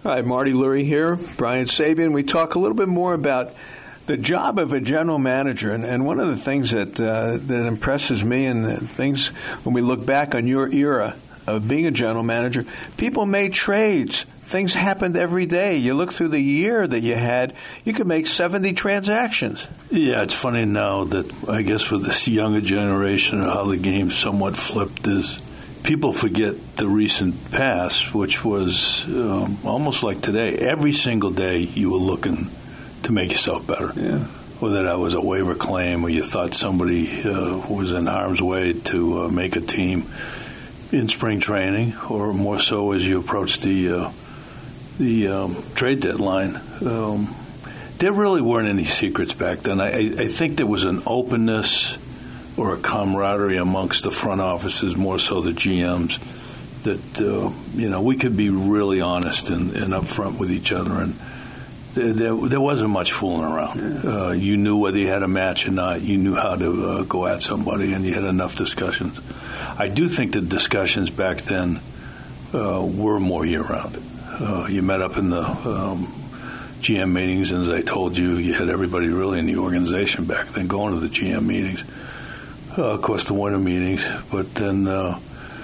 Hi, Marty Lurie here, Brian Sabian. We talk a little bit more about the job of a general manager, and one of the things that impresses me, and things when we look back on your era of being a general manager, people made trades. Things happened every day. You look through the year that you had, you could make 70 transactions. Yeah, it's funny now that I guess with this younger generation, how the game somewhat flipped is people forget the recent past, which was almost like today. Every single day you were looking to make yourself better. Yeah. Whether that was a waiver claim or you thought somebody was in harm's way to make a team in spring training, or more so as you approached the trade deadline. There really weren't any secrets back then. I think there was an openness or a camaraderie amongst the front offices, more so the GMs, that we could be really honest and upfront with each other, and there wasn't much fooling around. You knew whether you had a match or not. You knew how to go at somebody, and you had enough discussions. I do think the discussions back then were more year-round. You met up in the GM meetings, and as I told you, you had everybody really in the organization back then going to the GM meetings. Of course, the winter meetings, but then, I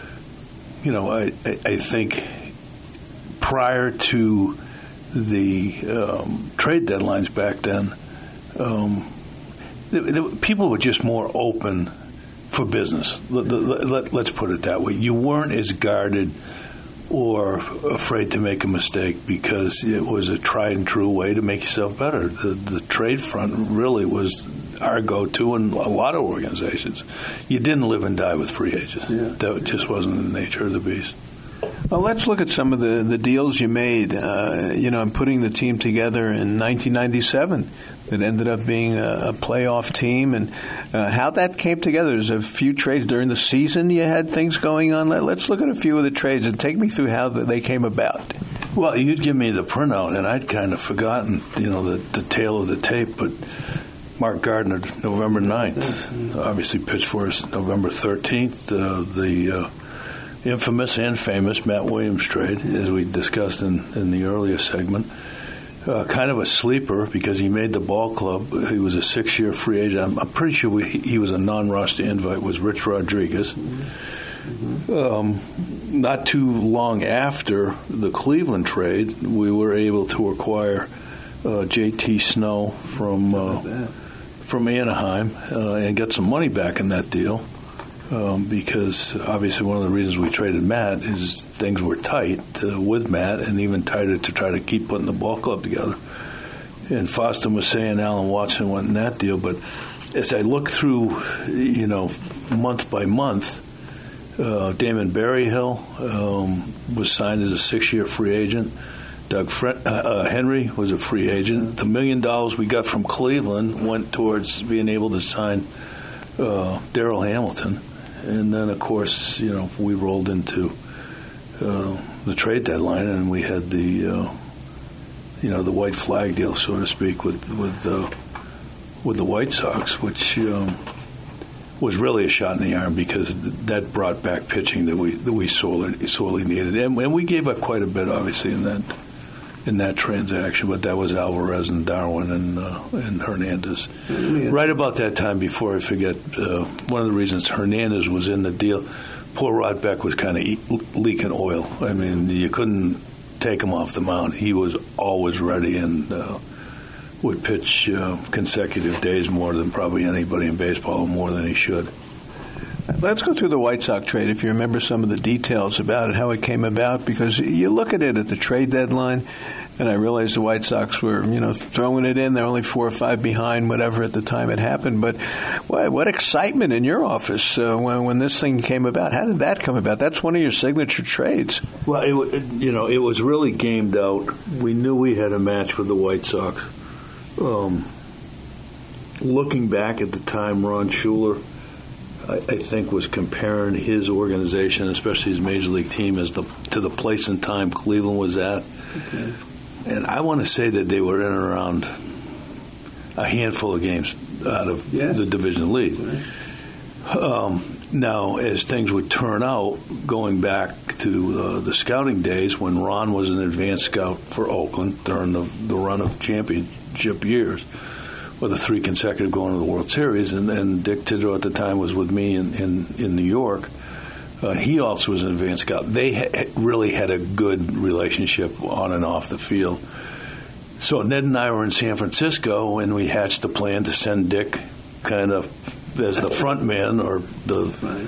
think prior to the trade deadlines back then, people were just more open for business. Let's put it that way. You weren't as guarded or afraid to make a mistake because it was a tried and true way to make yourself better. The trade front really was our go-to in a lot of organizations. You didn't live and die with free agents. Yeah. That just wasn't the nature of the beast. Well, let's look at some of the deals you made, in putting the team together in 1997 that ended up being a playoff team, and how that came together. There's a few trades during the season. You had things going on. Let's look at a few of the trades and take me through how they came about. Well, you'd give me the printout, and I'd kind of forgotten, the tail of the tape, but Mark Gardner, November 9th, obviously pitched for us November 13th, the infamous and famous Matt Williams trade, as we discussed in the earlier segment. Kind of a sleeper because he made the ball club. He was a 6-year free agent. I'm pretty sure he was a non-roster invite, was Rich Rodriguez. Not too long after the Cleveland trade, we were able to acquire J.T. Snow from Anaheim and get some money back in that deal. Because obviously one of the reasons we traded Matt is things were tight with Matt, and even tighter to try to keep putting the ball club together. And Foster was saying Alan Watson went in that deal, but as I look through, month by month, Damon Berryhill was signed as a 6-year free agent. Doug Henry was a free agent. The $1 million we got from Cleveland went towards being able to sign Darrell Hamilton. And then, of course, we rolled into the trade deadline, and we had the white flag deal, so to speak, with the White Sox, which was really a shot in the arm because that brought back pitching that we sorely needed, and we gave up quite a bit, obviously, in that transaction, but that was Alvarez and Darwin and Hernandez. Yeah. Right about that time, before I forget, one of the reasons Hernandez was in the deal, poor Rod Beck was kind of leaking oil. I mean, you couldn't take him off the mound. He was always ready and would pitch consecutive days more than probably anybody in baseball, more than he should. Let's go through the White Sox trade, if you remember some of the details about it, how it came about, because you look at it at the trade deadline, and I realized the White Sox were, throwing it in. They're only 4 or 5 behind, whatever, at the time it happened. But what excitement in your office when this thing came about. How did that come about? That's one of your signature trades. Well, it was really gamed out. We knew we had a match with the White Sox. Looking back at the time, Ron Schuler, I think, was comparing his organization, especially his major league team, to the place and time Cleveland was at. Okay. And I want to say that they were in and around a handful of games out of the division lead. Right. Now, as things would turn out, going back to the scouting days when Ron was an advanced scout for Oakland during the run of championship years, with the 3 consecutive going to the World Series, and Dick Tidrow at the time was with me in New York. He also was an advanced scout. They really had a good relationship on and off the field. So Ned and I were in San Francisco, and we hatched a plan to send Dick kind of as the front man or the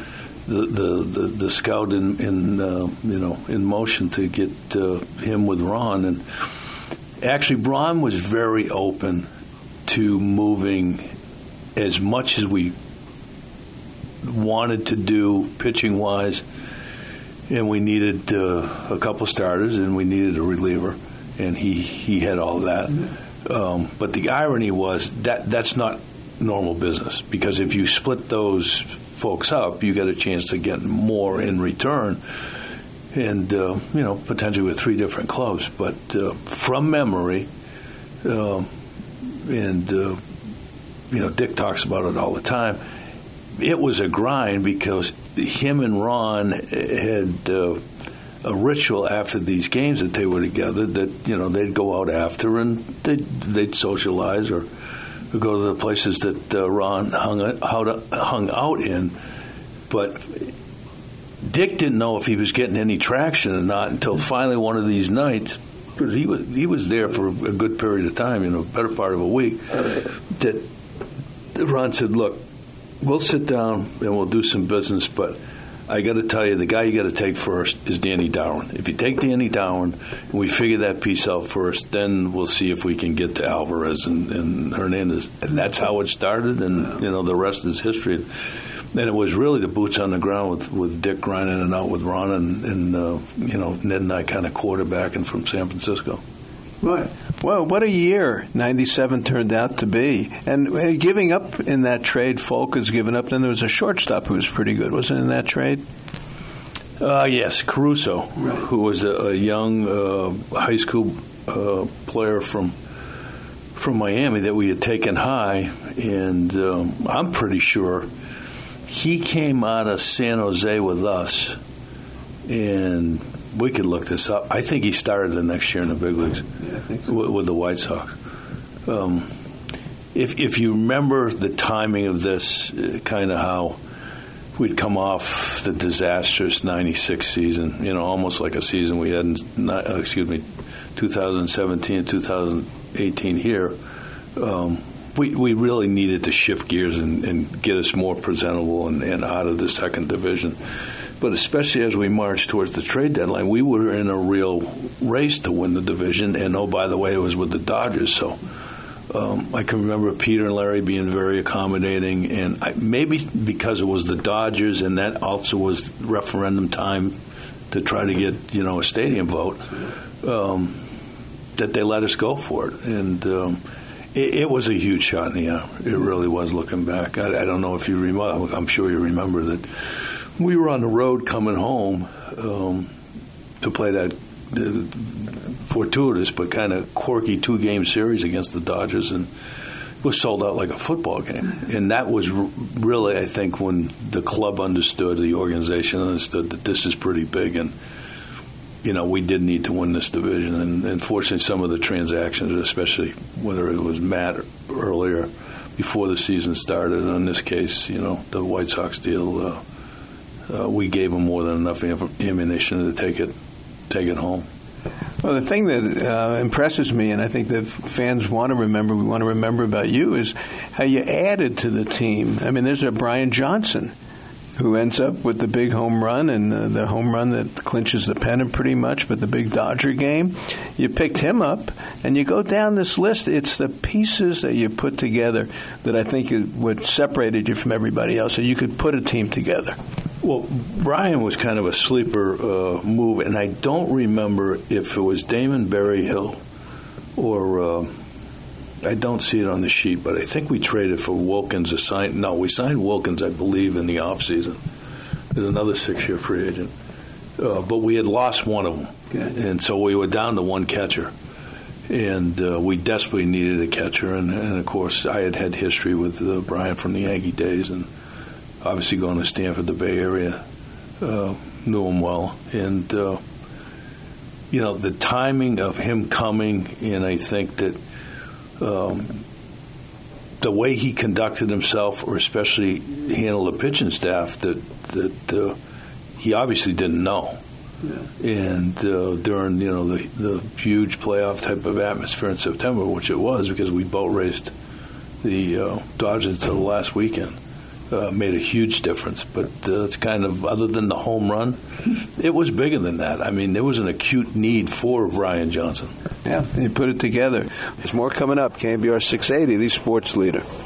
scout in motion to get him with Ron. And actually, Ron was very open to moving as much as we wanted to do pitching wise, and we needed a couple starters and we needed a reliever, and he had all that. But the irony was that's not normal business, because if you split those folks up, you get a chance to get more in return, and potentially with 3 different clubs. But from memory, Dick talks about it all the time, it was a grind, because him and Ron had a ritual after these games that they were together that they'd go out after and they'd socialize or go to the places that Ron hung out in. But Dick didn't know if he was getting any traction or not until finally one of these nights, because he was there for a good period of time, better part of a week, that Ron said, "Look, we'll sit down and we'll do some business, but I got to tell you, the guy you got to take first is Danny Darwin. If you take Danny Darwin and we figure that piece out first, then we'll see if we can get to Alvarez and Hernandez." And that's how it started, and the rest is history. And it was really the boots on the ground with Dick grinding it out with Ron and Ned and I kind of quarterbacking from San Francisco. Right. Well, what a year 97 turned out to be. And giving up in that trade, Folk has given up. Then there was a shortstop who was pretty good, wasn't it, in that trade? Yes, Caruso, right, who was a young high school player from Miami that we had taken high. And I'm pretty sure he came out of San Jose with us, and we could look this up. I think he started the next year in the big leagues with the White Sox. If you remember the timing of this, kind of how we'd come off the disastrous 96 season, almost like a season we had in 2017 and 2018 here, we really needed to shift gears and get us more presentable and out of the second division. But especially as we marched towards the trade deadline, we were in a real race to win the division. And, oh, by the way, it was with the Dodgers. So I can remember Peter and Larry being very accommodating. And maybe because it was the Dodgers and that also was referendum time to try to get, a stadium vote, that they let us go for it. And it was a huge shot in the arm. It really was, looking back. I don't know if you remember. I'm sure you remember that. We were on the road coming home to play that fortuitous but kind of quirky 2-game series against the Dodgers, and it was sold out like a football game. And that was really, I think, when the club understood, the organization understood that this is pretty big, and we did need to win this division. And fortunately, some of the transactions, especially whether it was Matt earlier before the season started, and in this case, the White Sox deal. We gave them more than enough ammunition to take it home. Well, the thing that impresses me, and I think that fans want to remember about you, is how you added to the team. I mean, there's a Brian Johnson who ends up with the big home run and the home run that clinches the pennant pretty much, but the big Dodger game. You picked him up, and you go down this list. It's the pieces that you put together that I think what separated you from everybody else, so you could put a team together. Well, Brian was kind of a sleeper move, and I don't remember if it was Damon Berryhill or I don't see it on the sheet, but I think we traded for Wilkins. We signed Wilkins, I believe, in the offseason. There's another 6-year free agent. But we had lost one of them, okay. And so we were down to one catcher. And we desperately needed a catcher, and of course, I had history with Brian from the Yankee days, and obviously going to Stanford, the Bay Area, knew him well. And, the timing of him coming, and I think that the way he conducted himself, or especially handled the pitching staff, that he obviously didn't know. Yeah. And during the huge playoff type of atmosphere in September, which it was because we boat raced the Dodgers until the last weekend, made a huge difference. But it's kind of, other than the home run, it was bigger than that. I mean, there was an acute need for Brian Johnson. Yeah, you put it together. There's more coming up. KNBR 680, the sports leader.